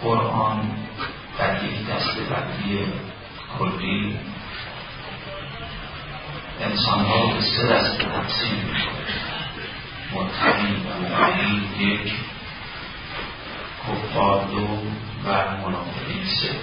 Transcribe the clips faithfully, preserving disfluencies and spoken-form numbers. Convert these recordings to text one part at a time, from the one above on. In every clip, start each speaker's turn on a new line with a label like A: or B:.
A: قرآن در یک دسته‌بندی کلی انسان‌ها رو به سه دسته تقسیم می‌کنه: متقی و مؤمنین یک، کفار دو و منافقین سه.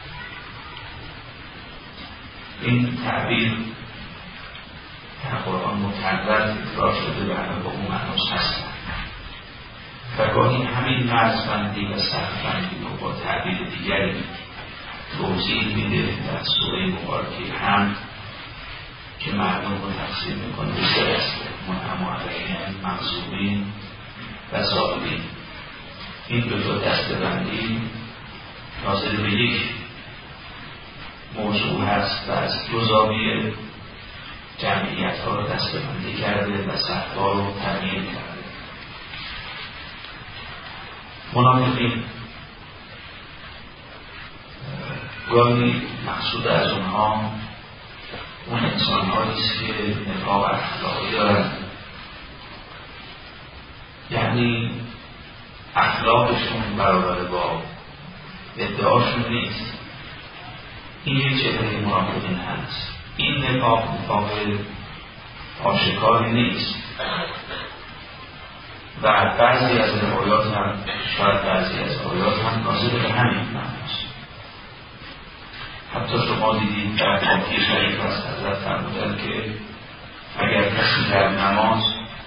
A: این تعبیر در قرآن مکرر تکرار شده و همه با اون معناش هستن و گاهی همین مرزبندی و سقف‌بندی رو با تعبیر دیگری توضیح میده در سوره مبارکه حمد که مردم رو تقسیم میکنه به سه دسته: منعم علیهم، مغضوبین و ضالین. این دو تا دسته‌بندی ناظر به یک موضوع هست و از دو زاویه جمعیت ها رو دسته‌بندی کرده و سطح‌ها رو تغییر کرده. منافقین گاهی مقصود از اونها اون انسان هایی است که نفاق اخلاقی دارن، یعنی اخلاقشون برابر با ادعاشون نیست. این یک چهره منافقین هست. این نفاق نفاق آشکاری نیست و بعضی از روایات هم شاید بعضی از آیات هم ناظر به همین معناست. حتی شما دیدید در حدیث شریف از حضرت فرمودن که اگر کسی در نماز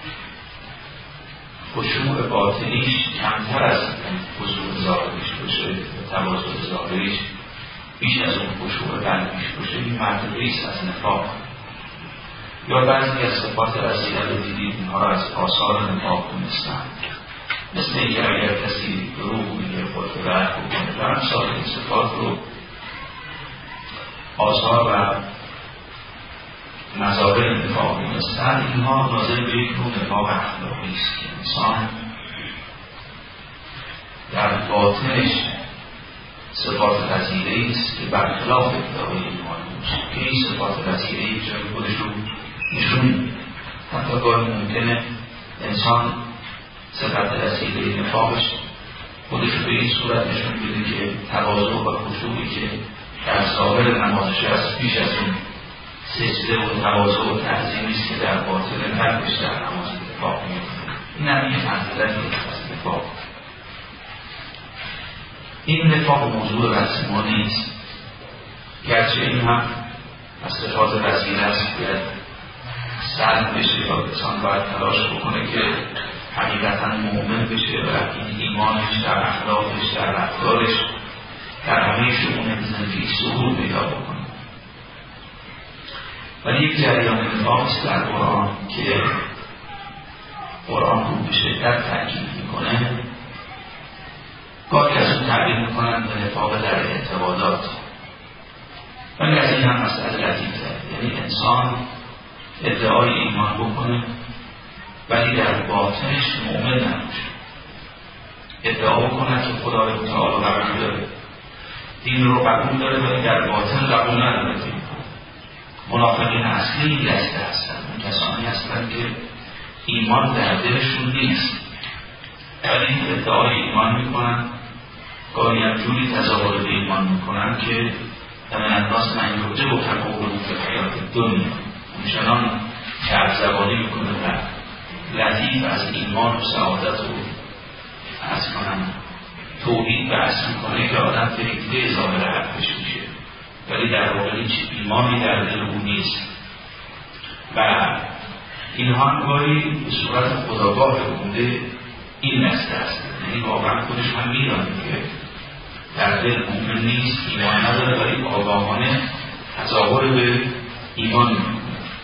A: خشوع باطنیش کمتر از خشوع ظاهریش باشه، تواضع ظاهریش بیش از اون خشوع قلبیش باشه، این مرتبه ایست از نفاق. یا بعضی از صفات رذیله رو دیدید اینها را از آثار نفاق دونستن، مثل اینکه اگر کسی دروغ میگه، خود رد بکنه و امثال این صفات رو آثار و مظاهر نفاق دونستن. اینها ناظر به یک نوع نفاق اخلاقی است که انسان در باطنش صفات رذیله است که برخلاف ادعای ایمان باشه، که این صفات رذیله جای خودش رو نشون میده. حتی گاهی ممکنه انسان صفت رذیله نفاقش خودش رو به این صورت نشون بده که تواضع و خشوعی که در ظاهر نمازش هست بیش از اون سجده و تواضع و تعظیمی است که در باطن قلبش در نماز اتفاق میفته. این هم یه حقیقتی از نفاق. این نفاق موضوع رسم ما نیست، گرچه این هم از صفات رذیله است که سلب بشه یا انسان باید تلاش بکنه که حقیقتا مؤمن بشه و این ایمانش در اخلاقش، در رفتارش، در همه شؤون زندگی ظهور پیدا بکنه. ولی یک جریان نفاق است در قرآن که قرآن رو به شدت تاکید میکنه. گاهی از اون تعبیر میکنن به نفاق در اعتقادات، ولی از این هم مسئله لطیف‌تر، یعنی انسان ادعای ایمان بکنه ولی در باطنش مؤمن نباشه، ادعا بکنه که خدا رو تعالی قبول داره، دین رو قبول داره ولی در باطن قبول نداره. منافقین اصلی این دسته هستن، اون کسانی هستن که ایمان در دلشون نیست ولی ادعای ایمان میکنن، گاهی هم جوری تظاهر به ایمان میکنن که من الناس من یعجب و تقولون فی حیات الدنیا، همچنان چرب زبانی میکنه و لطیف از ایمان و سعادت و از کنن توحید بحث میکنه که آدم فکره ظاهر حقش میشه ولی در واقع هیچ ایمانی در دل اون نیست و اینها هم گاهی به صورت خودآگاه بوده این دسته است. یعنی واقعا خودش هم میدانه که در دل مؤمن نیست، ایمان نداره ولی آگاهانه تظاهر به ایمان میکنه.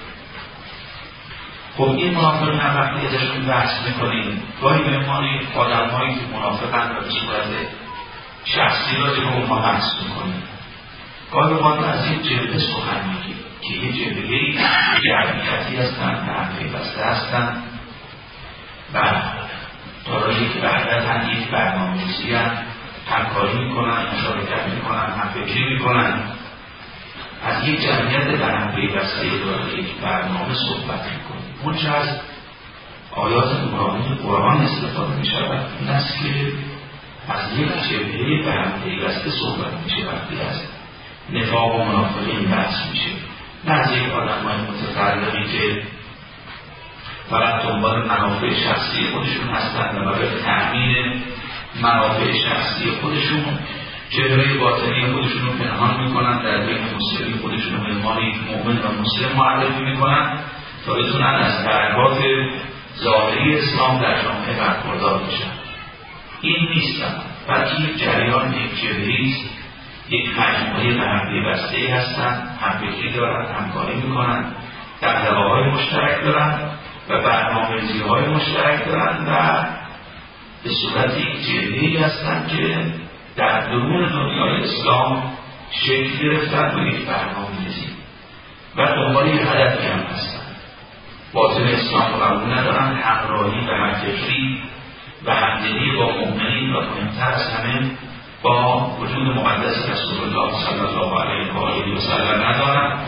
A: خب این منافقین هم وقتی ازشون بحث میکنیم گاهی به عنوان آدم هایی که منافقن و به صورت شخصی را به اونها بحث میکنیم، گاهی به عنوان از این جبهه سخن میگیم که یه جبهه‌ای جمعیتی هستن به هم پیوسته هستن و دارایی که بعداً یک برنامه‌ریزی هم همکاری میکنن، مشارکت میکنن، همفکری میکنن، از یک جمعیت به هم پیوسته داره یک برنامه صحبت میکنه. اون چه از آیات نورانی قرآن استفاده میشود این است که از یک جبهه به هم پیوسته صحبت میشه وقتی از نفاق و منافقین بحث میشه، نه از یک آدم‌های متفرقی که فقط دنبال منافع شخصی خودشون هستند و برای تأمین منافع شخصی خودشون چهره باطنی خودشون رو پنهان میکنن، در بین مسلمین خودشون رو به عنوان یک مؤمن و مسلم معرفی میکنن تا بتونن از برکات ظاهری اسلام در جامعه برخوردار بشن. این نیستن، بلکه یک جریان، یک جبهه‌ای است، یک مجموعه به هم پیوسته هستند، همفکری دارن، همکاری میکنن، دغدغه‌های مشترک دارن و برنامه‌ریزی‌های مشترک دارن و به صورت یک جبهه‌ای هستند که در درون دنیای اسلام شکل گرفتن و یک برنامه‌ریزی و دنبال یک هدفی هم هستند. باطن اسلام رو قبول ندارن، همراهی و همفکری و همدلی با مؤمنین و مهمتر از همه با وجود مقدس رسول الله صلی الله علیه و آله و سلم ندارن.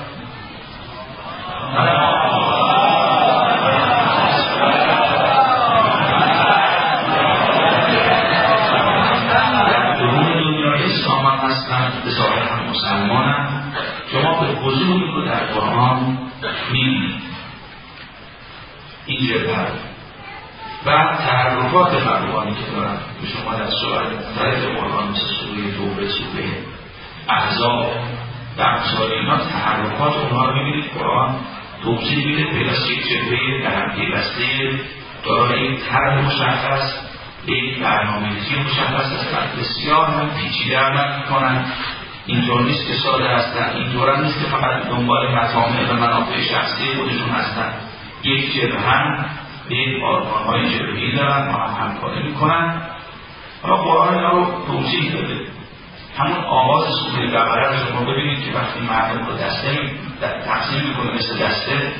A: در درون دنیای اسلام هم هستن، به ظاهر هم مسلمانن. شما به وضوح رو در قرآن می‌بینید این جبهه و تحرکات مردمانی که دارن به شما در سوال مختلف قرآن مثل سوره توبه، سوره احزاب و امثال اینا تحرکات اونها رو میبینید. قرآن توضیح میده پیوسته یک جبهه به هم پیوسته دارای یک طرح مشخص، یک برنامه‌ریزی مشخص است و بسیار هم پیچیده عمل میکنن. اینطور نیست که ساده هستن، اینطور هم نیست که فقط دنبال مطامع و منافع شخصی خودشون هستن. یک جبهه هم به یک آرمان‌های جبهه‌ای دارن، با هم همکاری میکنن. حالا قرآن اینا رو توضیح داده. همون آغاز سوره بقره رو شما ببینید که وقتی مردم رو دسته تقسیم میکنه مثل دسته،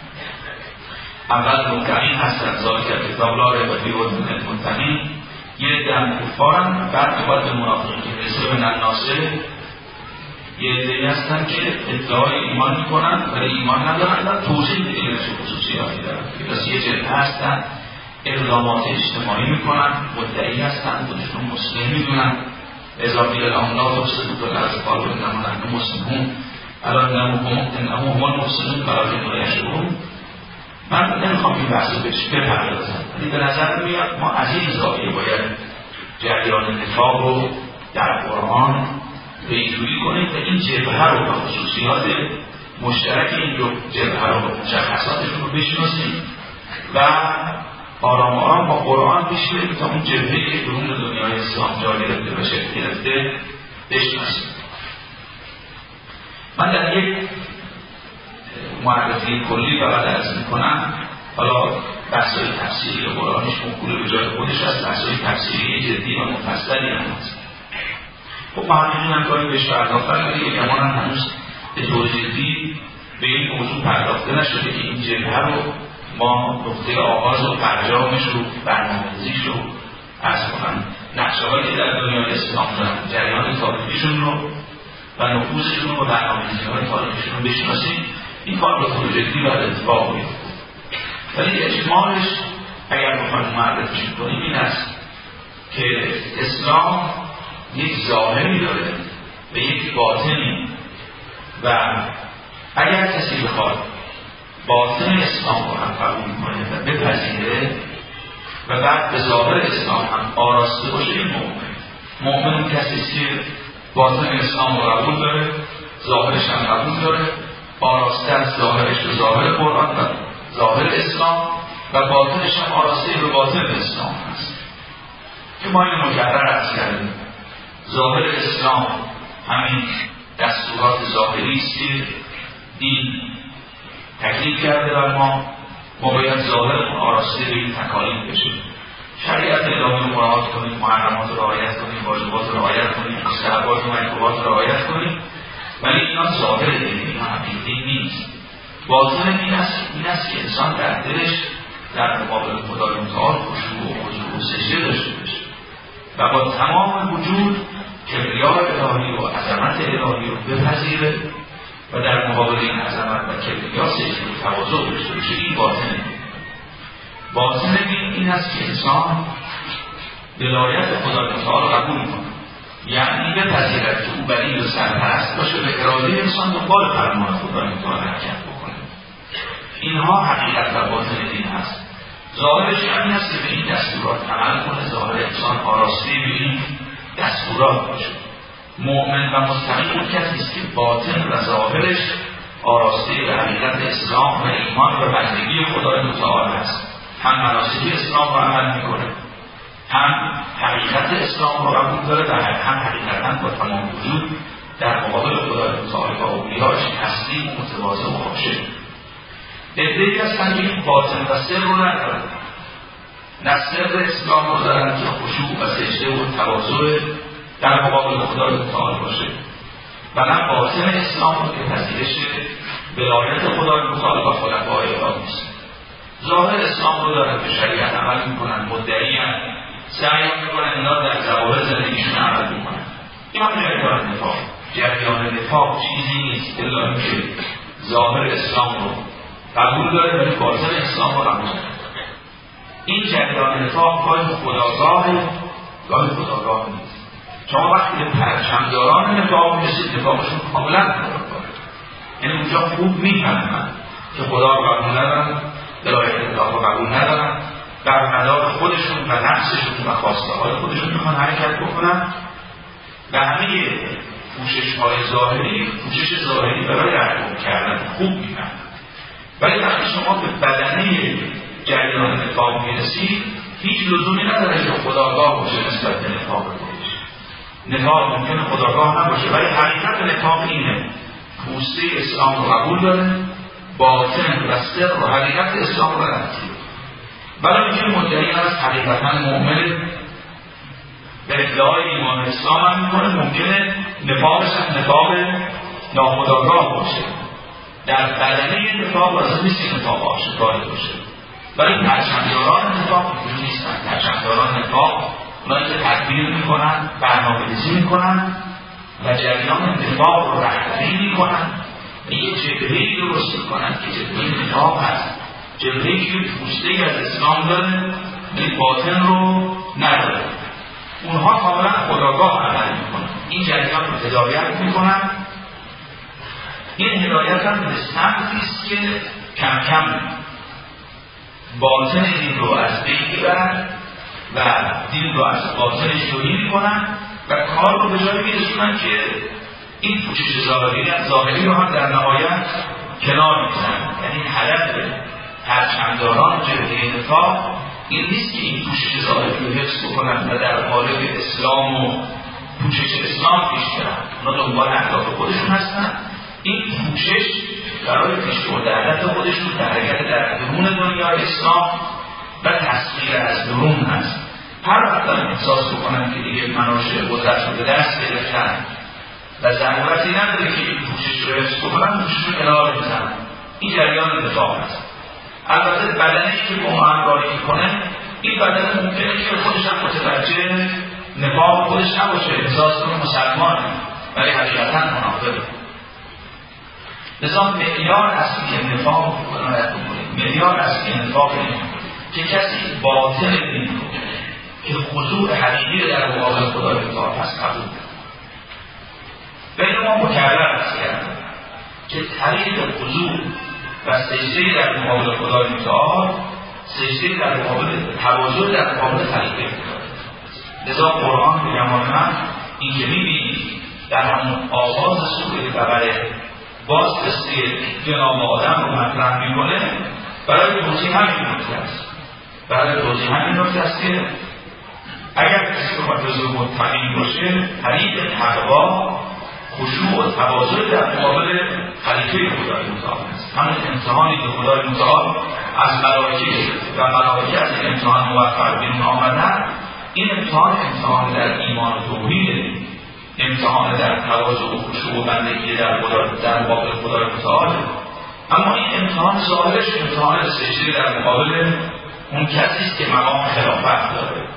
A: اول متقین هستن، ذالک کتاب لا ریب فیه هدی للمتقین، یه دم کفارن، بعد باید به منافقین که رسول من الناس، یه عده‌ای هستن که ادعای ایمان میکنن ولی ایمان ندارن و توضیح میده که چه خصوصیاتی دارن. پس یه جبهه هستن، اقدامات اجتماعی میکنن، مدعی هستن، خودشون مسلم میدونن، اضافی لهم لا تفسدوا فی الارض قالوا انما نحن مسلمون الا انهم هم المفسدون ولکن لا یشعرون. من نمیخوام این بحث رو بپردازم، ولی به نظر میاد ما از این زاویه باید جریان نفاق رو در قرآن پیگیری کنیم و این جبهه رو و خصوصیات مشترک این جبهه رو و مشخصاتشون رو بشناسیم و آرام آرام با قرآن بشناسیم تا اون جبهه‌ای که درون دنیای اسلام جا گرفته و شکل گرفته بشناسیم. من در یک معرفی کلی فقط عرض میکنم. حالا بحث‌های تفسیری قرآنش مقبول به جای خودش هست، بحث‌های تفسیری جدی و مفصلی هم هست. خب محققین هم کاری بهش پرداختن ولی یکمان هم هنوز به طور جدی به این موضوع پرداخته نشده که این جبهه رو ما نقطه آغاز و فرجامش رو برنامه‌ریزیش رو عرض کنم، نقشه‌هایی که در دنیای اسلام دارن، جریان تاریخیشون رو و نفوذشون رو و برنامه‌ریزی‌های تاریخیشون رو بشناسیم. این کار به طور جدی باید اتفاق بیفته. ولی اجمالش اگر بخوایم معرفیش کنیم این است که اسلام یک ظاهری داره و یک باطنی و اگر کسی بخواد باطن اسلام رو هم قبول کنه و بپذیره و بعد به ظاهر اسلام هم آراسته باشه، این مؤمن مؤمن اون کسی که باطن اسلام رو قبول داره، ظاهرش هم قبول داره، آراسته از ظاهرش به ظاهر قرآن و ظاهر اسلام و باطنش هم آراسته به باطن اسلام هست که ما این مکرر عرض کردیم. ظاهر اسلام همین دستورات ظاهری است که دین تکلیف کرده بر ما، ما باید ظاهرمون آراسته به این تکالیف بشه. شریعت الهی رو مراعات کنیم، محرمات رو رعایت کنیم، واجبات رو رعایت کنیم، مستحبات و مکروهات رو رعایت کنیم، ولی اینا ظاهر دین، اینا حقیقی نیست. باطن این است این است که انسان در دلش در مقابل خدای متعال خشوع و خضوع و سجده داشته باشه و با تمام وجود کبریای الهی و عظمت الهی رو بپذیره و در مقابل این عظمت و کبریا سجده و تواضع داشته باشه. این باطن باطن این این است که انسان ولایت خدای متعال قبول کنه، یعنی بپذیرد که او ولی و سرپرست باشه به اراده انسان دنبال فرمان خدای متعال حرکت بکنه. اینها حقیقت و باطن دین هست. ظاهرش همین است که به این دستورات عمل کنه، ظاهر انسان آراسته به این دستورات باشه. مؤمن و مستقیم اون کسی است که باطن و ظاهرش آراسته به حقیقت اسلام و ایمان و بندگی خدای متعال است. هم مناسک اسلام رو عمل میکنه، هم حقیقت اسلام رو قبول داره و هم حقیقتا با تمام وجود در مقابل خدای متعال و اولیاش تسلیم و متواضع و خاشع. عده‌ای هستند که این باطن و سر رو ندارن، نه سر اسلام رو دارن که خشوع و سجده و تواضع در مقابل خدای متعال باشه، و نه باطن اسلام رو که پذیرش ولایت خدای متعال و خلفای الهی است. ظاهر اسلام رو دارن، به شریعت عمل میکنن، مدعیان، سعی میکنن اینا در ظواهر زندگیشون عمل میکنن. این هم جریان نفاق. جریان نفاق چیزی نیست الا اینکه ظاهر اسلام رو قبول داره ولی باطن اسلام رو قبول داره. این جریان نفاق گاهی خودآگاهه، گاهی خودآگاه نیست. شما وقتی به پرچمداران نفاق میرسید، نفاقشون کاملا خودآگاهه، یعنی اونجا خوب میفهمن که خدا رو قبول ندارن، ولایت الله رو قبول ندارن، در مدار خودشون و نفسشون و خواسته های خودشون میخوان حرکت بکنن و همه پوشش های ظاهری پوشش ظاهری برای رحم کردن خوب میفهمن. ولی وقتی شما به بدنه جریان نفاق میرسید، هیچ لزومی نداره که خودآگاه باشه نسبت به نفاق خودش. نفاق ممکنه خودآگاه نباشه، ولی حقیقت نفاق اینه: پوسته اسلام رو قبول داره، باطن و سر و حقیقت اسلام رو نداره. ولی اینکه مدعی هست حقیقتا مؤمن به ادعای ایمان اسلام هم میکنه، ممکنه نفاقش هم نفاق ناخودآگاه باشه. در بدنه نفاق لازم نیست که نفاق آشکار باشه، ولی پرچمداران نفاق اینجوری نیستن. پرچمداران نفاق اونایی که تدبیر میکنن، برنامه‌ریزی میکنن و جریان نفاق رو رهبری میکنن و یه جبهه‌ای درست میکنن که جبهه نفاق هست، جبهه‌ای که پوسته‌ای از اسلام داره ولی باطن رو نداره. اونها کاملا خودآگاه عمل میکنن، این جریان رو هدایت میکنن. این هدایت هم به سمتی است که کم کم باطن دین رو از بین میبرن و دین رو از باطنش جویی میکنن و کار رو به جایی میرسونن که این پوشش ظاهری از ظاهری رو هم در نهایت کنار میزنن. یعنی هدف پرچمداران جبهه نفاق این نیست که این پوشش ظاهری رو حفظ بکنن و در قالب اسلام و پوشش اسلام پیش برن. اونا دنبال اهداف خودشون هستن. این پوشش برای پیش برده هدف خودشون در حقیقت در درون دنیای اسلام و تصویر از درون هست. هر وقت احساس بکنن که دیگه مناشع قدرت رو به دست گرفتن و ضرورتی نداره که این پوشش رو حفظ بکنن، پوشش رو کنار میزنن. این جریان نفاق است. البته بدنی که با ما همراهی میکنه، این بدن ممکنه که خودش هم متوجه نفاق خودش نباشه، احساس کنه مسلمانه ولی حقیقتا منافقه. لذا معیار اصلی که نفاق رو کنایت بکنید، معیار اصلی که نفاق رو که کسی باطن دین رو که خضوع حقیقی در مقابل خدای متعال هست قبول کنه. بین ما مکرر است که طریق خضوع و سجده در مقابل خدای متعال، سجده در مقابل تواضع در مقابل خلیفه خدا. لذا قرآن به گمان من این که می‌بینید در همون آغاز سوره بقره باز قصه جناب آدم رو مطرح میکنه برای توضیح همین نکته است. برای توضیح همین نکته است که اگر کسی بخواد جزو متقین باشه، طریق تقوا، خشوع و تواضع در مقابل خلیفه خدای متعال است. همون امتحانی که خدای متعال از ملائکه و ملائکه از این امتحان موفق بیرون آمدن، این امتحان امتحان در ایمان و توحید، امتحان در تواضع و خشوع و بندگی در در مقابل خدای متعال. اما این امتحان ظاهرش امتحان سجده در مقابل اون کسی است که مقام خلافت داره.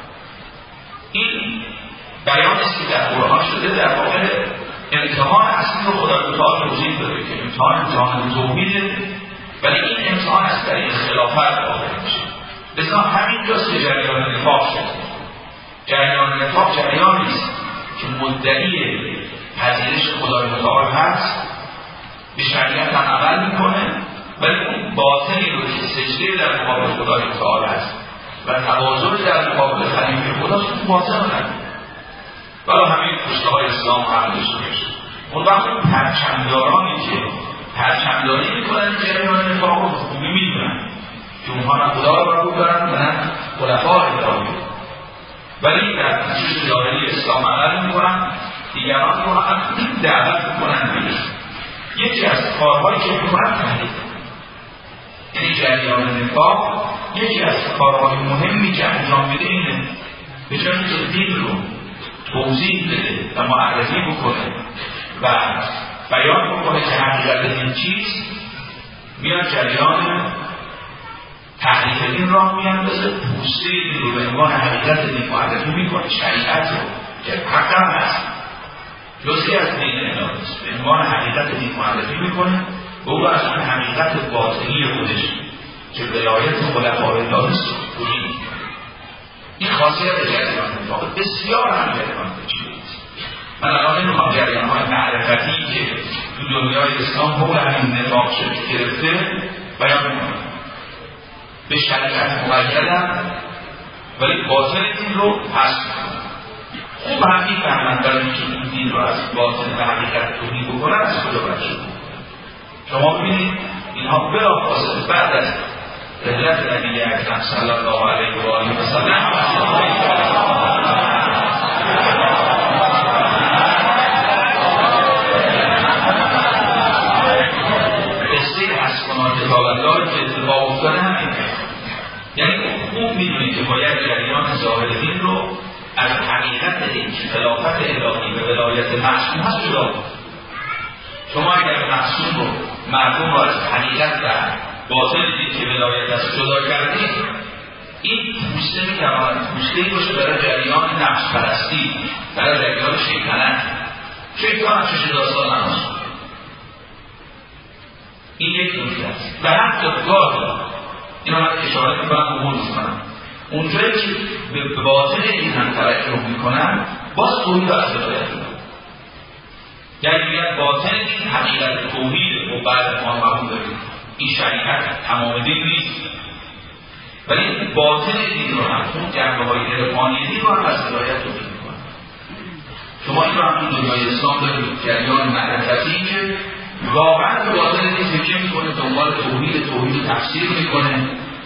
A: این بیان است که در قرآن شده در واقع امتحان اصلی رو خدای متعال توضیح داده که امتحان امتحان توحیده، ولی این امتحان از طریق خلافت واقع میشه. لذا همین جاست که جریان نفاق شده. جریان نفاق جریانی است که مدعی پذیرش خدای متعال هست، به شریعت هم عمل میکنه، ولی اون باطنی رو که سجده در مقابل خدای متعال هست و تواضع در مقابل خلیفه خداست، اون باطن رو نمیده. ولی همین پشته های اسلام هم داشته باشه. اون وقت اون پرچمدارانی که پرچمداری میکنن جریان نفاق رو خوبی میدونن که اونها نه خدا رو برگو دارن و نه خلفاء الهی، ولی در پوشش ظاهری اسلام عمل میکنن، دیگران رو هم دعوت میکنن بیش. یکی از کارهایی که میکنن تحلیل، یعنی جریان نفاق یکی از کارهای مهمی که انجام میده اینه به جایی که دین رو توضیح بده و معرفی بکنه و بیان بکنه که حقیقت این چیز، میان جریان تحریف دین راه میاندازه، پوسته دین رو به عنوان حقیقت دین معرفی میکنه، شریعت رو که حقا هست جزئی از دین الهی است به عنوان حقیقت دین معرفی میکنه و او از اون حقیقت باطنی خودش که ولایت خلفاء الهی است. این خاصیت جریان نفاق بسیار هم جریان پیچیده است. من الان نمیخوام جریان‌های معرفتی که تو دنیای اسلام حول همین نفاق شکل گرفته بیان میکنم. به شریعت مقیدن ولی باطن دین رو حذف میکنن. خوب هم میفهمن برای اینکه این دین رو از باطن و حقیقت توهی بکنن از کجا برشون بکنن. شما ببینید اینها بلافاصله بعد از رحلت نبی اکرم صلی الله علیه و آله و سلم قصه اسکنات کتاب‌الله که اتفاق افتاده همین، یعنی خوب میدونید که باید جریان ظاهر دین رو از حقیقت دین که خلافت الهی و ولایت معصوم هست جدا کنید. شما اگر معصوم رو مردم رو از حقیقت و باطن دین که ولایت از جدا کردید، این پوسته میتواند پوسته‌ای باشه برای جریان نفس پرستی، برای جریان شیطنت. شیطان هم چه داستان نماز این یک نکته است. و حتی گاه این رو من اشاره میکنم و موضوع کنم اونجایی که به باطن این هم توجه میکنن باز توحید و از ولایت میکنن، یعنی میگن باطن دین حقیقت توحید و بعد ما قبول داریم این شریعت تمام دین نیست، ولی باطن دین رو هم اون جنبه های عرفانی دین رو هم از ولایت توحید میکنن. شما این رو هم تو دنیای اسلام دارید جریان معرفتی که واقعا به باطن دین فکر میکنه، دنبال توحید توحید تفسیر میکنه،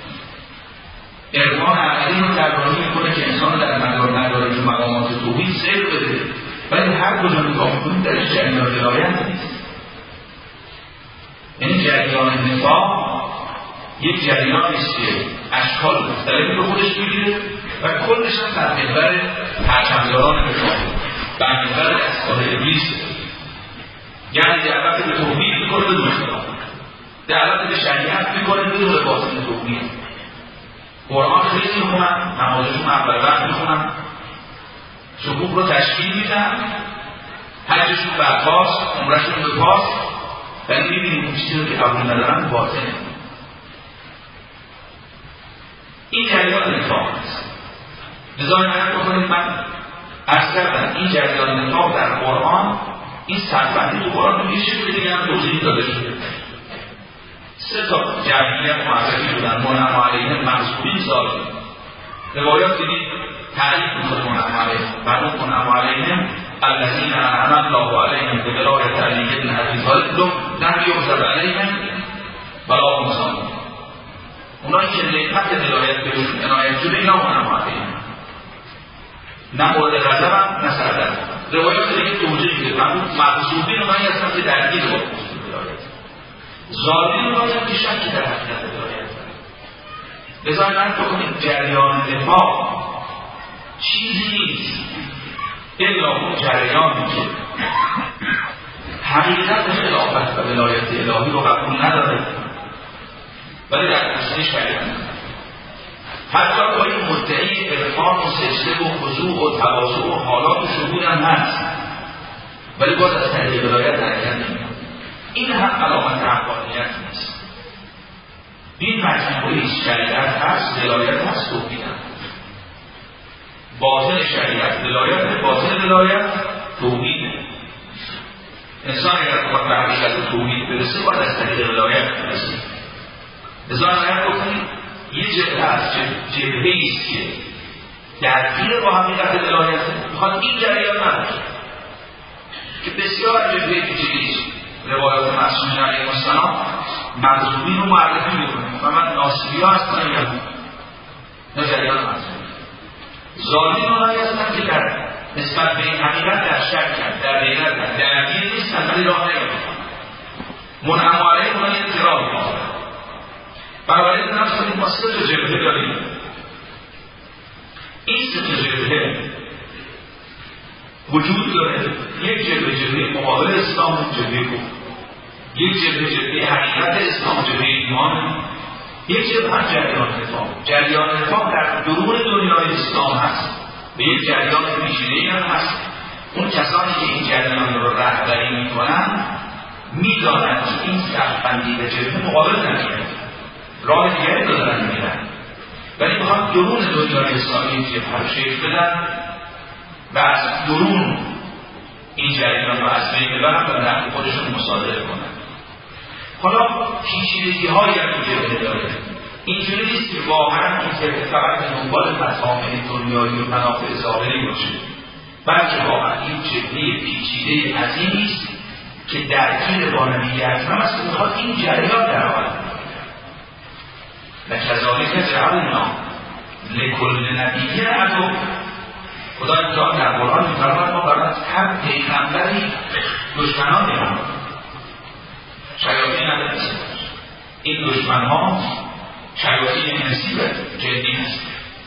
A: عرفان عقلی رو طراحی میکنه که انسان در مدار مدارج مقامات توحید سیر بده، ولی هر کجا نگاه میکنیم در جریان ولایت نیست. یعنی جریان نفاق یک جریانی است که اشکال مختلفی رو خودش میگیره و کلش هم در محور پرچمداران نفاق، در محور دستگاه ابلیس، یعنی دعوت به توحید میکنه بدون خلاف، دعوت به شریعت میکنه بدون باطن توحید. قرآن خیلی میخونن، نمازشون اول وقت میخونن، صفوف رو تشکیل میدن، حجشون برپاست، عمرشون به پاس، ولی میبینیم اون چیزی رو که قبول ندارن باطنه. این جریان نفاق است. لذا نهایت بکنید من عرض کردم این جریان نفاق در قرآن، این سربندی تو قرآن میشه که دیگه هم توضیح داده شده. سه تا جمعیت معرفی شدن، منعم علیهم محسوبین ظالمین. روایات دیدید تعریف میکنه منعم علیهم، بعد منعم علیهم الذین انعم الله علیهم بولایت علی بن ابی طالب لم یغضب علیهم ولا هم ظالمون. اونایی که نعمت ولایت بهشون عنایت شده اینا منعم علیهم، نه مورد غضبن نه سردرد. روایات دیگه توجیه میده محسوبین اونایی هستن که درگیر با ولایت، ظالمین رو باید که شکی در حقیقت ولایت داره. لذا من بکنید جریان نفاق چیزی نیست الا اون جریانی که حقیقت خلافت و ولایت الهی رو قبول نداره ولی در پوسته شریعت حتی با این مدعی عرفان و سجده و خضوع و تواضع و حالات و شهود هم هست، ولی باز از طریق ولایت حقیقت نمیاد. این هم علامت حقانیت نیست. این مجموعه شریعت هست، ولایت هست، توحید هست. باطن شریعت ولایت، باطن ولایت توحید. انسان اگر بخواد به حقیقت توحید برسه باید از طریق ولایت برسه. لذا اگر گفتیم یه جبهه از جبهه ایست که درگیر با حقیقت ولایت میخواد این جریان نباشه که بسیار جبهه پیچیده‌ای است. روایات معصومین علیهم السلام مظلومین رو معرفی میکنه و من ناصبی‌ها هستن یهود نه جریان مظلومین، ظالمین اونایی هستن که در نسبت به این حقیقت در شک کرد، در غیرت کرد، درگیر نیستن ولی راه نمی‌رن، منعم علیهم اونایی اضطراب می‌کنن. بنابراین نفس کنید ما سه تا جبهه داریم. این سه تا جبهه وجود داره. یک جبهه جبهه مقابل اسلام، جبهه کفر. یک جبهه جبهه حقیقت اسلام، جبهه ایمان. یک جبهه هم جریان نفاق. جریان نفاق در درون دنیای اسلام هست، به یک جریان پیچیده‌ای هم هست. اون کسانی که این جریان رو رهبری میکنن میدانند که این فرق‌بندی به جبهه مقابل نمیاد، راه دیگری رو دارن میرن، ولی میخوان درون دنیای اسلامی جبهه رو شکل بدن و از درون این جریان رو از بین ببرن و نحو خودشون مصادره کنن. حالا پیچیدگی هایی هم جبهه داره. اینجوری نیست که واقعا این جبهه فقط به دنبال مطامع دنیایی و منافع ظاهری باشه، بلکه واقعا این جبهه پیچیده عظیمی است که درگیر با نبی اکرم است که میخواد این جریان در حال و کذالک جعلنا لکل نبی عدو. خدا امتحان در قرآن می‌فرماید ما برای هر پیغمبری دشمنان می‌رم. شیاطین هم هست. این دشمن‌ها شیاطین انسی و جنی هست.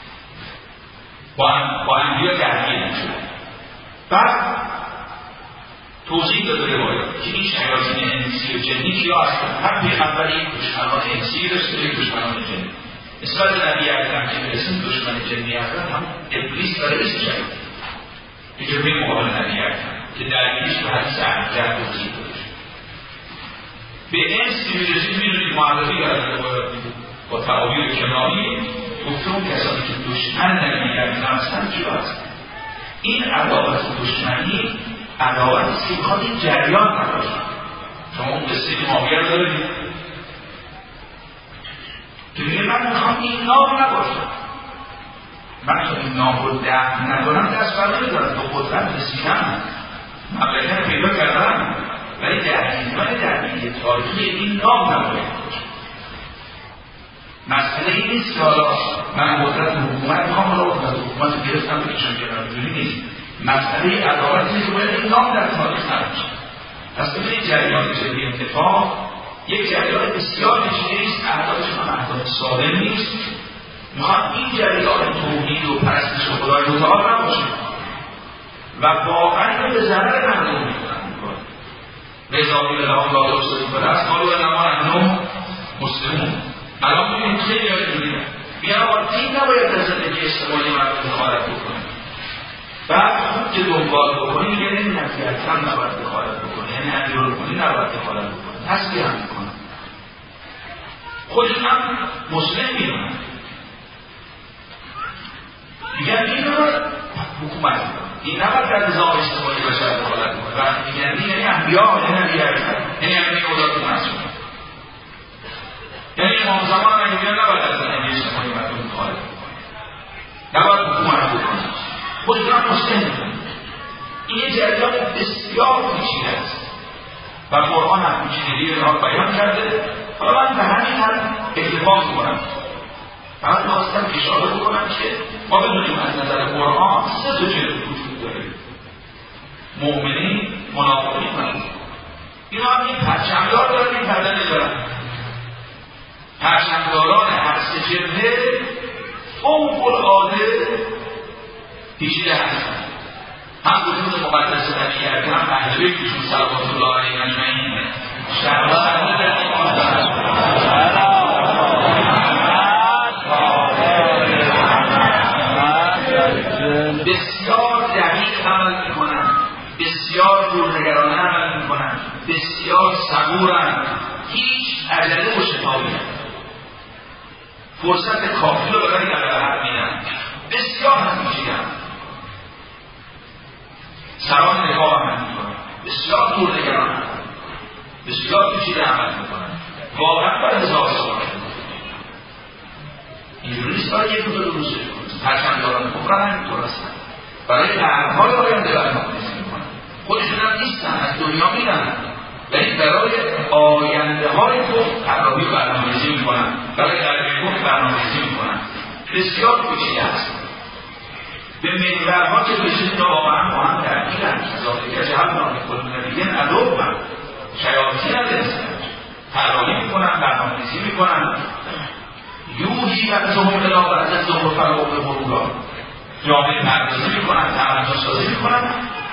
A: با هم با انبیا درگیر می‌شدن. بعد توضیح داده روایات که این شیاطین انسی و جنی کیا هستند؟ هر پیغمبری دشمنان انسی داشته، یک دشمنان جنی. نسبت نبی اکرم که برسیم دشمن جنی اکرم هم ابلیس و رئیس شیاطین، که جبهه مقابل نبی اکرم که درگیریش به حدیث احمد توضیح داده شد. به انس که میرسید میدونید معرفی کرده با تعابیر کنایی گفته اون کسانی که دشمن نبی اکرم هستند چرا هستند؟ این عداوت دشمنی عداوتی است که میخواد این جریان نباشه. شما اون قصه معاویه رو دارید که میگه من میخوام این نام نباشه، من تا این نام رو دفع نکنم دست بر نمیدارم، به قدرت رسیدم، مملکت رو پیدا کردم، ولی در دیدگاه درگیری تاریخی این نام نباید باشه. مسئله این نیست که حالا من قدرت حکومت میخوام را قدرت حکومت رو گرفتم بکشم کنار، اینجوری نیست. مسئله عدالت نیست که باید این نام در تاریخ نباشه. پس ببینید جریان جبهه انتفاع یک جریان بسیار پیچیده است، اهدافش هم اهداف سالم نیست. میخواد این جریان توحید و پرستش خدای متعال نباشه و واقعا به ضرر مردم میکنن. به اضافه به لحاظ لا درست کنه از قالوا انما نحن مسلمون. الان میبینید خیلی های میبینن میگن آقا دین نباید در زندگی اجتماعی مردم دخالت بکنه. بعد خوب که دنبال بکنی میگن این نبی اکرم نباید دخالت بکنه، یعنی امیرالمومنین نباید دخالت بکنه، تصدیح هم میکنن، خودشون هم مسلم میدونن، میگن این رو حکومت میکنن، این نباید در نظام اجتماعی بشر دخالت بکنه و میگن این یعنی انبیا، یعنی نبی اکرم، یعنی امین خداتون معصوم، یعنی امام زمان انبیا نباید در زندگی اجتماعی مردم دخالت بکنه، نباید حکومت بکنه، خودشون هم مسلم میدونن. این جریان بسیار پیچیده است و قرآن هم پیچیدگی اینها رو بیان کرده. حالا من به همین هم اکتفا میکنم، فقط خواستم اشاره بکنم که ما بدونیم از نظر قرآن سه تا جبهه وجود داره: مؤمنین، منافقین و مومنین. اینا هم این پرچمدار دارن، این پرده ندارن. پرچمداران هر سه جبهه فوق‌العاده پیچیده هستن. هم وجود مقدس نبی اکرم هم اهل بیتشون صلوات الله علیهم اجمعین بسیار دقیق عمل میکنن، بسیار دورنگرانه عمل میکنن، بسیار صبورن، هیچ عجله و شتابی ندارن، فرصت کافی رو برای نقل حق میدن. بسیار هم میشیدن سران نگاه عمل میکنن، بسیار دور نگران هم، بسیار پیچیده عمل میکنن، واقعا برای هزار سال اینجوری نیست برای یک روز روز پرچمداران کفر همینطور هستن، برای قرنهای آینده برنامه‌ریزی میکنن، خودشون هم نیستن، از دنیا میرن، ولی برای آینده های کفر طراحی و برنامه‌ریزی میکنن، برای غلبه کفر برنامه‌ریزی میکنن. بسیار پیچیده هست. به محورها که بشید واقعا با هم درگیرن، ذاتیه جهل نامی کلونه دیگه عدو هم شیاطین هم دستن طراحی میکنن، برنامه‌ریزی میکنن. یوهی و زهر الا بعد از زهر فراغ برورا جامعه پردازی میکنن، تمدن سازی میکنن.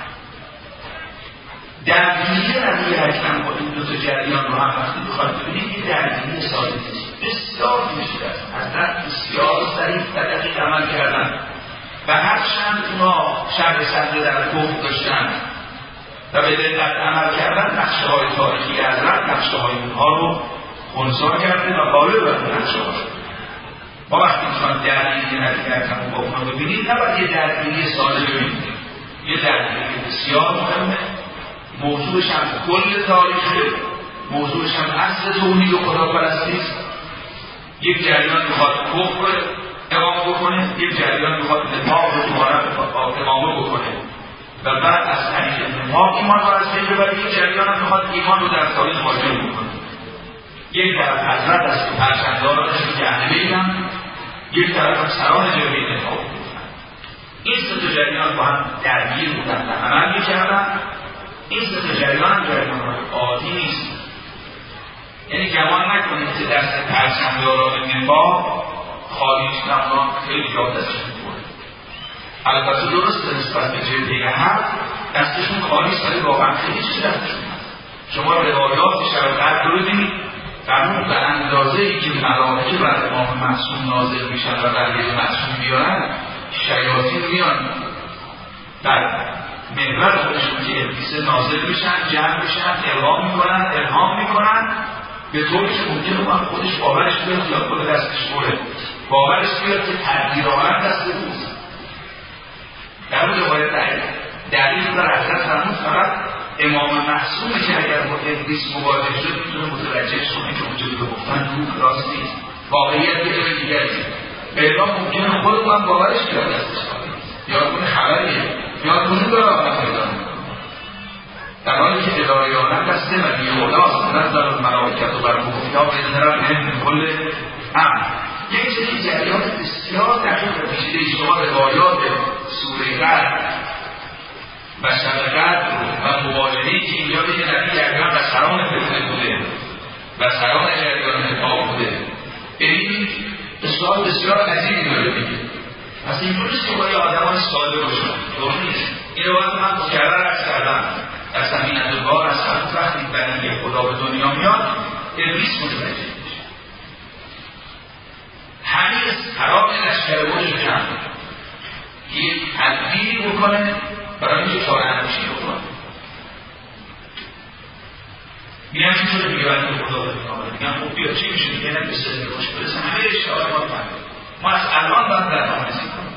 A: درگیری نبی حکم با این دو تا جریان رو هم وقتی بخواهد ببینید این درگیری ساده نیست، بسیار پیچیده است. حضرت بسیار صریح و دقیق عمل کردن و هرچند اونا شر صدره در کفر داشتن و به دقت عمل کردن، نقشه های تاریخی حضرت نقشه های اونها رو خنثی کرده و غالب بر اون نقشه ها شده. ما وقتی میخوایم درگیری نبی حکم با اونا ببینید، نباید یه درگیری ساده ببینید، یه درگیری بسیار مهمه. موضوعش هم کل تاریخه، موضوعش هم اصل توحید و خداپرستی است. یک جریان میخواد کفر رو اقامه بکنه، یک جریان میخواد نفاق رو دوباره اقامه بکنه و بعد از طریق نفاق ایمان رو از بین ببره. یک جریان هم میخواد ایمان رو در تاریخ واجب بکنه. یک طرف حضرت است که پرچمدارانش رو جهنم بگیرن، یک طرف هم سران جبهه نفاق بودن. این سه تا جریان با هم درگیر بودن و عمل میکردن. این سه جریان هم جریان عادی نیست، یعنی گمان نکنید که دست پرچمداران نفاق خالی نیست، اونا خیلی جا دستشون می‌کنه. البته درسته نسبت به جبهه حق دستشون خالی است، ولی واقعا خیلی چیزی دستشون هست. شما روایات شب قدر رو ببینید، قانون به اندازه‌ای که ملائکه بر امام معصوم نازل میشن و بر یه معصوم بیارن، شیاطین میان در محور خودشون که ابلیسه نازل میشن، جمع میشن، الهام میکنن، الهام میکنن به طوری که ممکنه اون خودش باورش بیاد یا خود دستش بره، باورش بیاد که تدبیر آمد دست اوست. در اون روایت دلیل بر حضرت فرمود فقط امام معصومه که اگر با ابلیس مواجه شد میتونه متوجه شده که اونجوری به گفتن روح راست نیست، واقعیت یه جای دیگری. به اعلام ممکنه خود من باورش بیاد دستش یا کنه خبریه یا کنه داره آمد میدانه، در حالی که ادارهیانت دست نمیدی خداست نظر الملائکت و برموفی ها به ذرم هم کل امن. یک چیزی جریان بسیار دقیق و پیچیده شما روایات سوره قدر و شب قدر و مواجهه‌ای که اینجا بگه نبی اکرم و سران فتنه بوده و سران جریان نفاق بوده، ببینید بسیار بسیار عظیمی داره دیگه. پس اینجور نیست که باید آدمان ساده باشن، دور نیست. این روایت من مکرر عرض کردم در زمین ادوار از فرد وقتی بنده خدا به دنیا میاد ابلیس متوجه میشه، همین حرام لشکر بودش رو کم یک تدبیری بکنه برای اینکه چاره اندیشی بکنه. میگم چی شده میگه بنده خدا به دنیا میاد، میگم خب بیا چی میشه میگه نمی بسیاری باشه برسن همه اشتهار ما فهمید. ما از الان باید برنامه‌ریزی کنیم.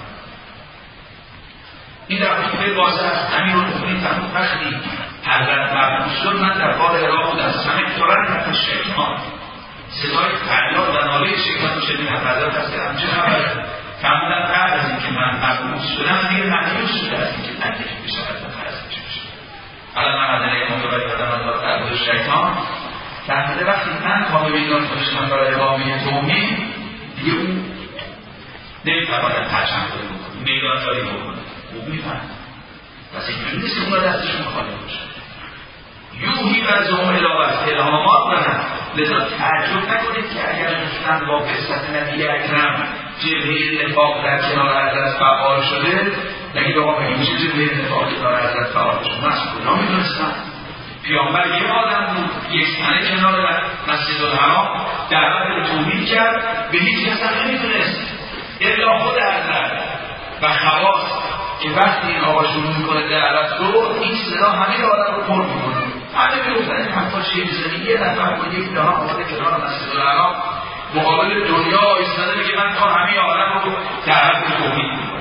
A: این در خطبه واضح است. همین رو بخونید فرمود وقتی حضرت مبعوث شد من در باغ حرا بودم، سمعت رنة الشیطان، صدای فریاد و ناله شیطان رو شنیدم. حضرت از کردم چه خبره؟ فرمودم بعد از اینکه من مبعوث شدم امیر مهیوس شده از اینکه تکلیف بشود و پرستش بشه. حالا من مدنه متوجه من دار تعبد شیطان فهمیده وقتی من کامل میدان داشتم برای اقامه توحید دیگه اون نمیتواند پرچم داری بکنه، میدان داری بکنه، خوب میفهمه. پس اینجوری نیست که اونا دستشون خالی باشه. یوهی و زهر الاوست الهامات برن. لذا تعجب نکنید که اگر دوستان با قصت نبی اکرم جبهه نفاق در کنار حضرت فعال شده، نگید آقا مگه میشه جبهه نفاق کنار حضرت فعال شده؟ من از کجا میدونستم؟ پیامبر یه آدم بود یک تنه کنار مسجد الحرام دعوت به توحید کرد، به هیچ کس هم نمیدونست الا خود حضرت و خواص که وقتی این آقا شروع میکنه دعوت رو این صدا همه آدم رو پر میکنه. همه میگفتن این حرفا چیه میزنی؟ یه نفر با یک دهان آمده کنار مسجد الحرام مقابل دنیا ایستاده میگه من تا همه آدم رو دعوت به توحید میکنم.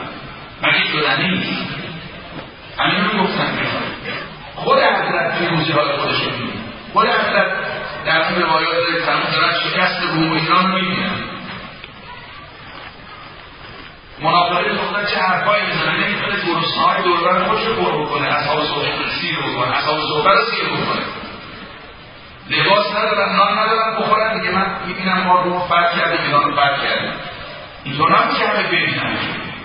A: مگه شدنی نیست؟ همین رو گفتن خود حضرت پیروزی های خودش رو می‌بینید. خود حضرت در اون روایات داره فرمود دارن شکست روم و ایران رو می‌بینن. منافقه خودن چه حرفایی میزنن، نمیتونه گرسنه‌های دوربر خودش رو پر بکنه، اصحاب صحبت رو سیر بکنه، اصحاب صحبت رو سیر بکنه. لباس ندارن، نان ندارن بخورن دیگه. من میبینم ما رو فرق کرده، ایران رو فرق کرده. اینطور نبود که همه ببینن.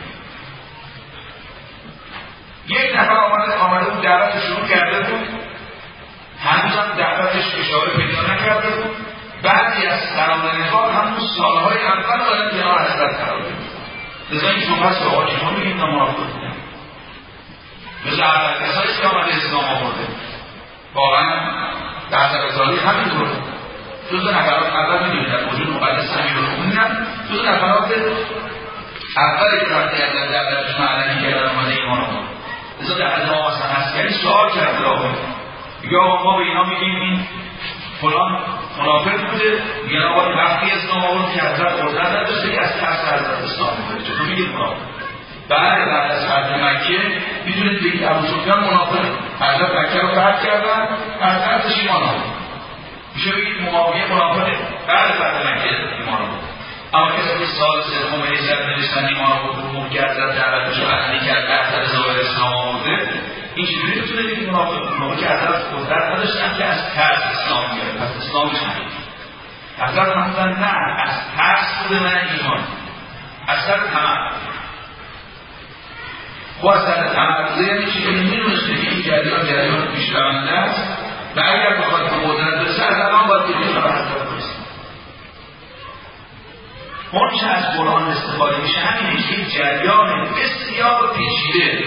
A: یک نفر آمده آمده بود دعوت شروع کرده بود، هنوز هم دعوتش اشاره پیدا نکرده بود. بعضی از سران نفاق همون سالهای اول دارن کنار حضرت قرار بگیرن. لذا این شما هست که آقا چطور میگیم نامرافق بودن؟ مثل اول کسایی که آمده اسلام آورده واقعا در سرزالی همین طور جزء نفرات اول میدونید در وجود مقدس امیر رو خوندن، جزء نفرات اولی که وقتی از دردشون علمی کردن آمده ایمان آمد. لذا در از ما مثلا عسکری سوال کرده آقا یا ما به اینا میگیم این فلان منافق بوده، میگن آقا وقتی اسلام آورد که حضرت قدرت نداشته که از ترس حضرت اسلام بوده. چطور میگید منافق؟ بعد بعد از فتح مکه میدونید بگید ابو سفیان منافق، حضرت مکه رو فتح کردن، حضرتش ایمان آورد. میشه بگید معاویه منافقه، بعد فتح مکه ایمان آورد. اما کسی که سال سوم هجرت نوشتن ایمان آورد رو موقع حضرت دعوتش رو علنی کرد، بعد ظاهر اسلام آورده، این چجوری میتونه بگید منافق؟ موقع که حضرت قدرت نداشتن که از ترس اسلام میاره، پس اسلامش نمید. حضرت فرمودن نه، از ترس بوده من ایمان، از سر طمع. خب از سر طمع بوده یعنی چی؟ یعنی میدونسته که این جریان جریان پیشرونده است و اگر بخواد به قدرت برسه از الان باید به جریان حضرت برسه. اون چه از قرآن استفاده میشه همینه که این جریان بسیار پیچیده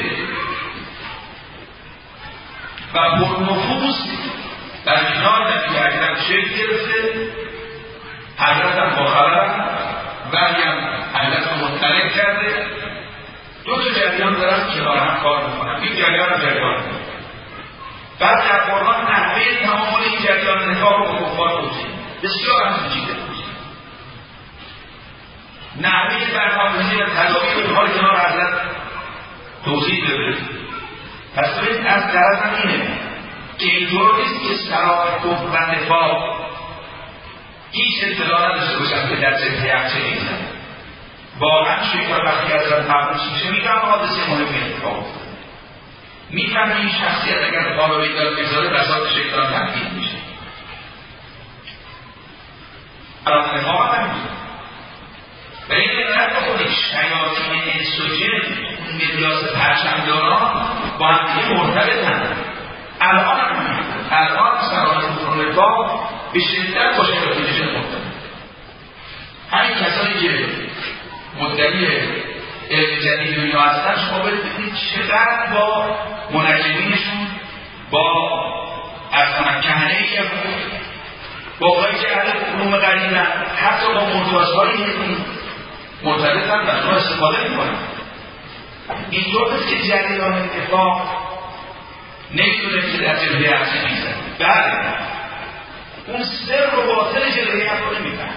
A: و پرنفوذ در کنار نبی اکرم شکل گرفته. حضرت هم با خبرم وحی هم حضرت رو مطلع کرده. دو تا جریان دارن کنار هم کار میکنن، این جریان هم جریان میکنن. بعد در قرآن نحوه تمام این جریان نکار رو به کفار توضیح بسیار هم پیچیده بود. نحوه برنامه‌ریزی و تدابیر اونها رو کنار حضرت توضیح بده. پس ببینید از طرف اینه که اینطور نیست که سرای کفر و نفاق هیچ اطلاع نداشته باشن که در ذهن همچه نیستن. واقعا شیطان وقتی حضرت مبعوث میشه میفهم حادثه مهمی اتفاق افتاده، میفهم این شخصیت اگر پا به میدان بگذاره بساط شیطان تنفیذ میشه. الان نفاق هم نمیشه و این علت بخونید شیاطین انس و جن اون مقیاس پرچمداران با هم دیگه مرتبطن. الان هم نمیدن، الان سران کفر و نفاق به شدت با شیاطین جن مرتبطن. همین کسانی که مدعی علم جدید دنیا هستن شما ببینید چقدر با منجمینشون، با ارکان کهنه‌ای که با اونایی که اهل علوم قدیمن، حتی با مرتبط‌های مرتبطن و اونها استفاده میکنن. اینطور نیست که جریان اتفاق نمیتونه که در جلوه عرضی میزن. بله اون سر و باطن جلوه عرضی نمیفهم.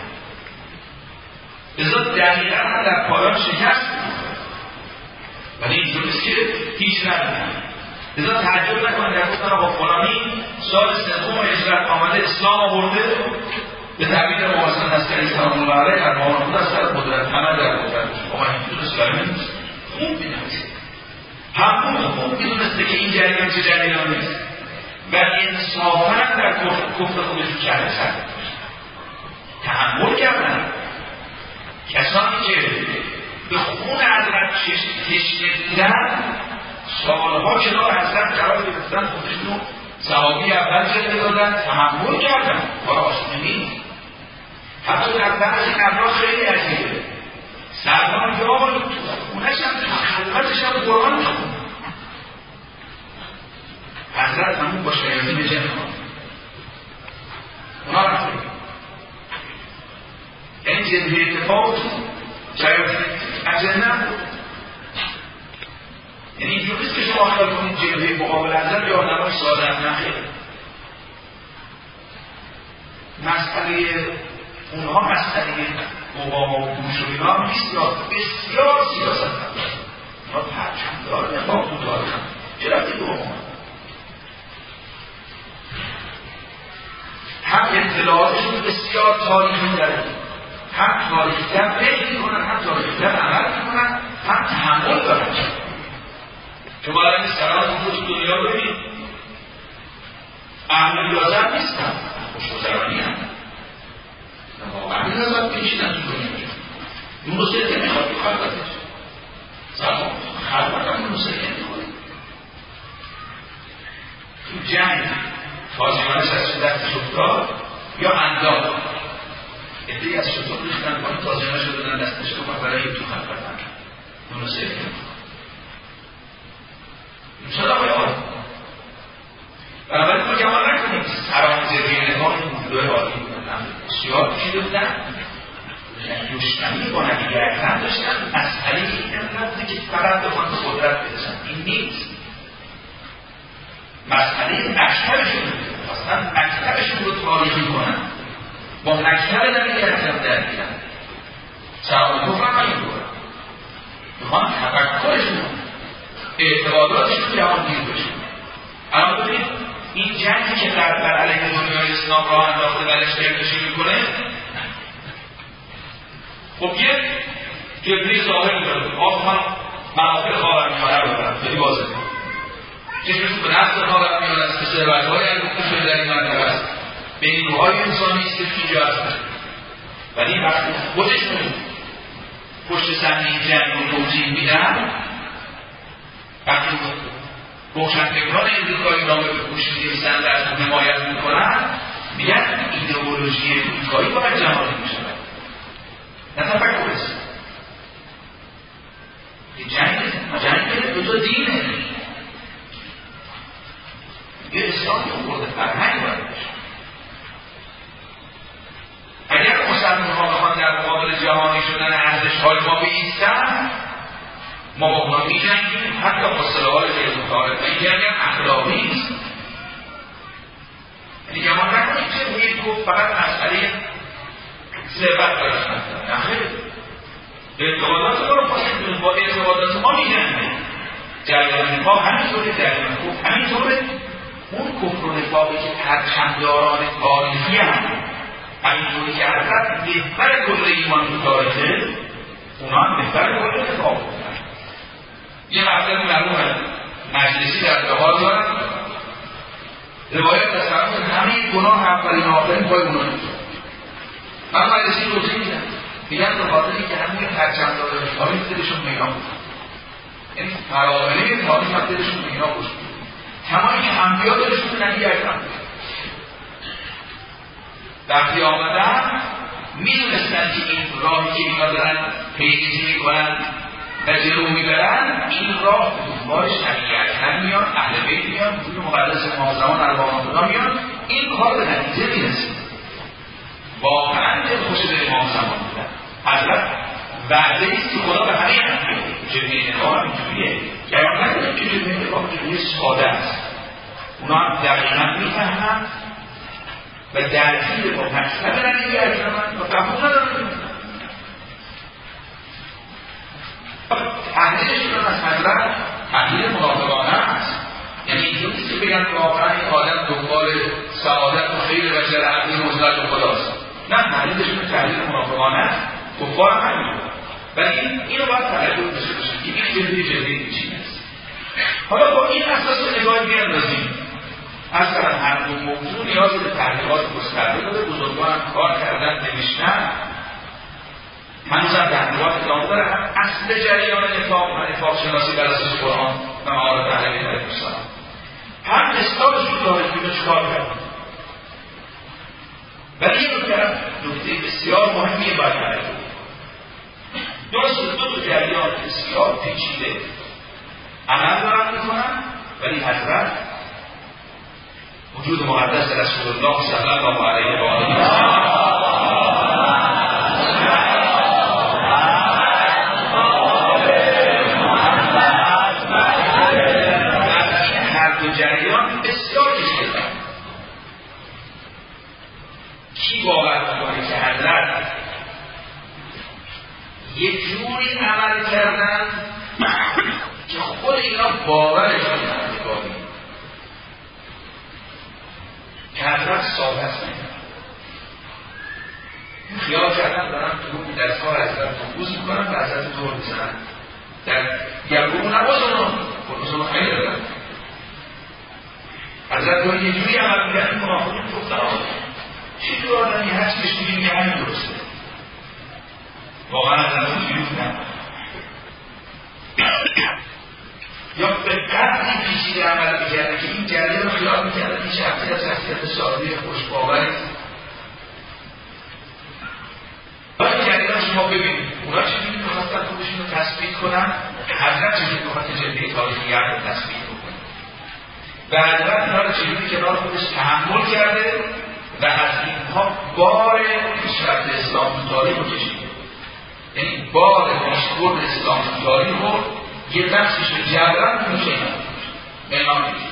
A: لذا دقیقا هم در پایان شکست میکنه، ولی اینطور نیست که هیچ ندارن. لذا تعجب نکنه در گفتن آقا فلانی سال سوم هجرت آمده اسلام آورده، به تعبیر محسن عسکری سلام الله علیه اربعان خود از سر قدرت همه در قدرت اما اینطور اسلامی نیست. خوب میدونسته، همون خوب میدونسته که این جریان چه جریان نیست و انصافا در کفر خودشون شهر سر تحمل کردن. کسانی که به خون حضرت تشنه بودن سالها کنار حضرت قرار گرفتن، خودشون صحابی اول جلوه دادن، تحمل کردن، کار آسونی نیست. حتی در بعضی نبرا خیلی عجیبه، سرمان که آقا اونش هم خلوتش هم قرآن میخون. حضرت همون با شیاطین جن خواهد اونا رفته، یعنی جلوه اتفاق شیاطین از جن نبود. یعنی اینجور نیست که شما خیال کنید جلوه مقابل حضرت یا نمای ساده نخیر. مسئله اونها مسئله مقام و گوش و اینا نیست، یا بسیار سیاست ما پرچم دار نفاق تو تاریخ چه رفتی دو ما هم اطلاعاتشون بسیار تاریخی داره، هم تاریخی در فکر میکنن، هم تاریخی در عمل میکنن، هم تحمل دارن. شما الان این سران خود دنیا ببینید اهل ریاضت نیستن، خوشگذرانی هم واقعا ریاضت بکشیدن تو دنیا. این موسیقی میخواد که خلوتش زمان خلوت هم این موسیقی میخواد تو جنگ فازیانش از دست شفتار یا اندام ادهی از شفتار ریختن کنی فازیانش رو دادن دستش رو برای تو خلوت هم این موسیقی میخواد چرا باید بنابراین ما جمع نکنیم سران زبین نگاه موجوده عالی بودن بسیار کشیده بودن دشمنی با نبی اکرم داشتن. مسئله این هم نبوده که فقط بخوان قدرت برسن، این نیست. مسئله مکتبشون بوده، خواستن مکتبشون رو تاریخی کنن، با مکتب نبی اکرم در بیرن. صحابه کفر هم این دورن میخوان تفکرشون اعتقاداتشون جهانگیر بشن. اما ببینید این جنگی که غرب بر علیه دنیای اسلام راه انداخته و لشکرکشی میکنه، خب یک جبهه ظاهر داره، آخ من منافع خاورمیانه رو دارم، خیلی واضحه. چشمشون به نفس خاورمیانه است، به ثروت‌های انگیخته شده در این منطقه است، به نیروهای انسانی است که اینجا هستن. ولی وقتی خودشون پشت صحنه جنگ رو توضیح میدن، وقتی روشنفکران امریکایی نامه به گوش می‌نویسند و از اون حمایت می‌کنند، میگن ایدئولوژی امریکایی باید جهانی می‌شود، نه تفکر است. این جنگ جنگ دو تا دینه، یه اسلام که برده فرهنگ باید بشه. اگر مسلمان‌ها بخوان در مقابل جهانی شدن ارزش‌های ما بایستند، ما با اونا می‌جنگیم، حتی با اصطلاحات غیر متعارف. این جنگ هم اخلاقی نیست. یعنی گمان نکنید که میگید گفت فقط مسئله ثروت براش مطرحه. نه خیر، اعتقادات ما رو پاسید با اعتقادات ما می‌جنگیم. جریان نفاق همینطوره، جریان خوب همینطوره. اون کفر و نفاقی که پرچمداران تاریخی هم همینطوری که حضرت محور کل ایمان تو تاریخه، اونا هم محور کل نفاق بودن. یه مطلب مرحوم مجلسی در بحال دارن، روایت از فرمون همه گناه اولین آخرین پای اونا نیست. من مجلسی روزی میدن میگن به خاطری که همین پرچم داره تاریخ دلشون مینا بود، یعنی فراغنه تاریخ هم دلشون مینا بود، تمامی که انبیا دلشون نبی اکرم بود. وقتی آمدن میدونستن که این راهی که اینا دارن پیگیری میکنن و جلو میبرن، این راه به دنبالش نبی اکرم میان، اهل بیت میان، وجود مقدس امام زمان اربعان خدا میان، این کار به نتیجه میرسه. واقعا دل خوش به امام زمان بودن. حضرت وعده ایست که خدا به همه انبیا جبهه نگاه هم اینجوریه، گران نکنید که جبهه نگاه جبهه ساده است. اونا هم دقیقا میفهمن و درگیر با مکتب نبی اکرم و قبول ندارن. تحلیلشون از حضرت تحلیل منافقانه است. یعنی اینجور نیست که بگن واقعا این آدم دنبال سعادت و خیر و جرعتی مزلت و خداست. نه، تحلیلشون تحلیل منافقانه است. کفار هم همینطور. ولی این رو باید توجه بشه بشه که این جلدی جلدی چی است. حالا با این اساس نگاهی بیاندازیم، اصلا هر دو موضوع نیاز به تحقیقات گسترده داره. بزرگان هم کار کردن، نوشتن، هنوزم تحقیقات ادامه داره. هم اصل جریان نفاق و نفاق شناسی بر اساس قرآن و معارف اهل بیت علیهم السلام، هم اصلاحشون داره که چیکار کردن. ولی این نکته نکته بسیار مهمیه باید توجه کنیم. درست دو تا جریان بسیار پیچیده عمل دارن میکنن، ولی حضرت وجود مقدس رسول الله صلی الله علیه و آله جریان بسیار پیچیده. کی باور می‌کنه که حضرت یک جوری عمل کردن اینا باورشون نمی‌کنه که حضرت ثابت نمی‌کنه. خیال کردن دارن تو دستگاه حضرت تنبوز میکنن و حضرت دور میزنن در یقوم نبازن خودشون خیلی دارن حضرت دور یه جوری عمل میگن این منافقین گفتن چی جور آدمی هست بهش میگیم یه همین درسته واقعا حضرت دور جوری بودن یا به قدری پیچیده عمل میکردن که این جریان رو خیال میکردن این شخصیت شخصیت ساده‌ای خوشباوری باید جریان شما ببینید اونا چیزی میخواستن خودشون رو تثبیت کنن حضرت چیزی میخواست جلوه تاریخی رو تثبیت کنن و حضرت اینا رو چیزی کنار خودش تحمل کرده و از اینها بار پیشرفت اسلام تو تاریخ رو کشیده یعنی بار پیشبرد اسلام تو تاریخ رو یه بخشش به جبران میشه اینا میشه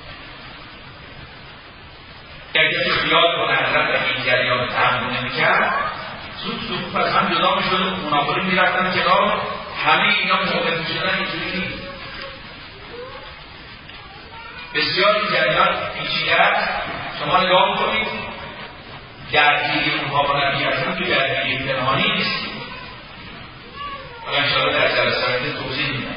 A: اگر خیال کنه حضرت و این جریان تحمل نمیکرد زود زود پس هم جدا می شده منافقین می رفتن کنار همه اینا موقع می شدن اینجوری نیست بسیار این جریان پیچیده است شما نگاه کنید درگیری اونها با نبی اکرم که درگیری پنهانی نیست حالا انشاءالله در جلسه آینده توضیح میدم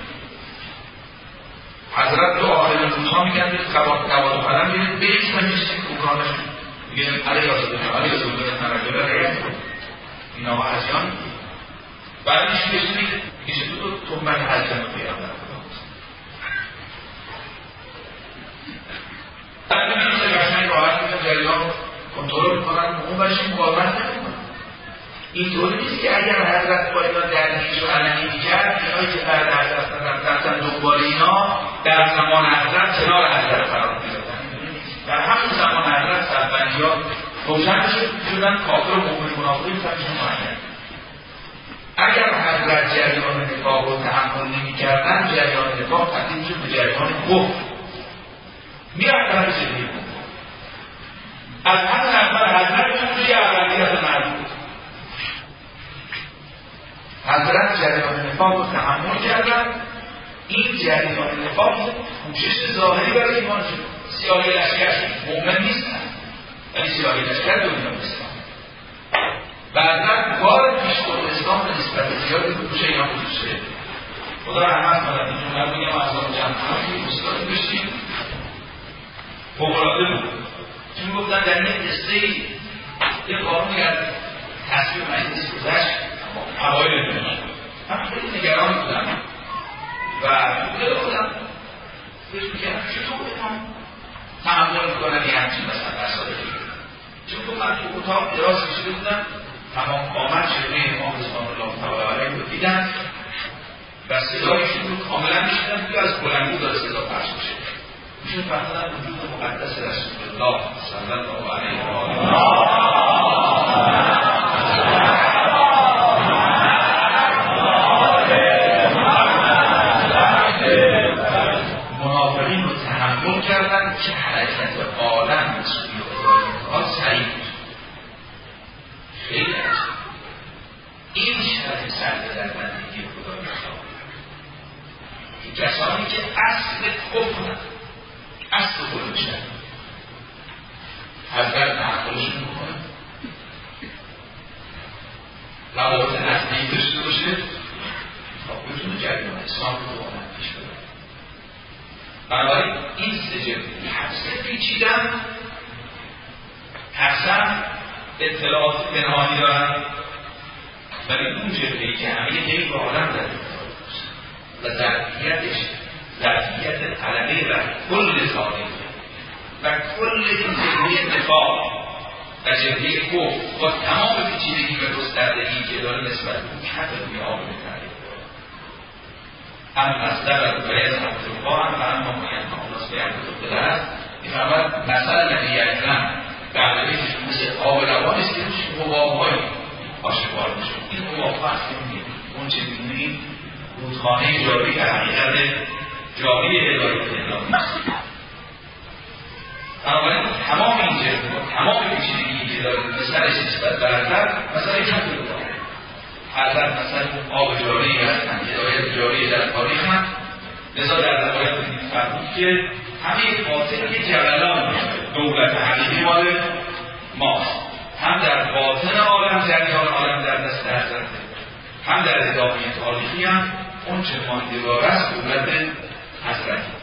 A: حضرت تو آخر روزها میگن به قواد و قلم گیرید برید و میشتید کوکانشون میگن علی آزاده علی آزاده نرجله رید این آقا حجیان بعدش بشنید که تو تو تنبت حجیان رو بیرم بعد میبینید که قشنگ راحت میتون جریان کنترل میکنن اون برشون مقاومت نمیکنن اینطوری نیست که اگر حضرت با اینا درگیری و علمی میکرد اینایی که بعد حضرت رفتن دنبال اینا در زمان حضرت کنار حضرت قرار میدادن در همون زمان حضرت سربندیات روشن شدن کافر و مؤمن منافقین فرقشون معین اگر حضرت جریان نفاق رو تحمل نمی‌کردن جریان نفاق تبدیل می‌شد به جریان کفر می‌رفتن به جریان از همون اول حضرت توی اولیت مربوط حضرت جریان نفاق رو تحمل کردن این جریان نفاق پوشش ظاهری برای ایمان شد سیاهی لشکر مؤمن نیستن ولی سیاهی لشکر دنیا نیستن و حضرت بار پیشبرد اسلام به نسبت زیادی به پوشه اینا وجود شده خدا رحمت کنه این جمله رو میگم از آن جمعی استاد بشیم فوق‌العاده بود چون گفتن در این قصه‌ای یه قانونی از تصویر مجلس گذشت اوایل دنیا من خیلی نگران بودم و دل خودم فکر می‌کردم چطور بکنم تحمل می‌کنم یه همچین مثلا مسائلی چون من تو اتاق دراز کشیده بودم تمام آمد شده امام رضوان الله تعالی علیه رو دیدم و صدایشون رو کاملا می‌شنیدم که از بلندگو داره صدا پخش میشه میشون فهمیدن وجود مقدس رسول الله صلی الله علیه و آله منافقین رو تحمل کردن که حرکت عالم مسئولی و ادارات سریع بود خیلی عجب این شرح سرده در بندگی خدا میخواد که کسانی که اصل کفرن اصل خودشن حضرت تحملشون میکنن روابط نزدیک داشته باشه تا بتونه جریان اسلام رو دوباره پیش ببره بنابراین این سجن حبسه پیچیدن حسن اطلاعات پنهانی دارن ولی اون جبهه‌ای که همه غیب و عالم در و ظرفیتش ظرفیت علمه و کل تاریخ و کل این جبهه نفاق و جبهه کفر با تمام پیچیدگی و گستردگی که داره نسبت به کف روی آب تاریخ هم مصدر و باید مطلوبا هم و هم ممکن خلاص به عبدالله بده هست میفهمد مثل نبی اکرم بعدش مثل آب روانیست که روش حباب‌های آشکار میشه این حباب‌ها اصلا میدید اون چه میدونید رودخانه جاری که حقیقت جاری هدایت الهی بنابراین تمام این جبهه تمام پیچیدگی که داره مثلش نسبت به حضرت مثلا چند رو داره حضرت مثلا آب جاری هستن هدایت جاری در تاریخ هم لذا در روایت دیدید فرمود که همه فاتحه جلالان دولت حقیقی مال ماست، هم در باطن عالم جریان عالم در دست حضرته، هم در ادامه تاریخی هم اون چه ماندگار است دولت حضرت.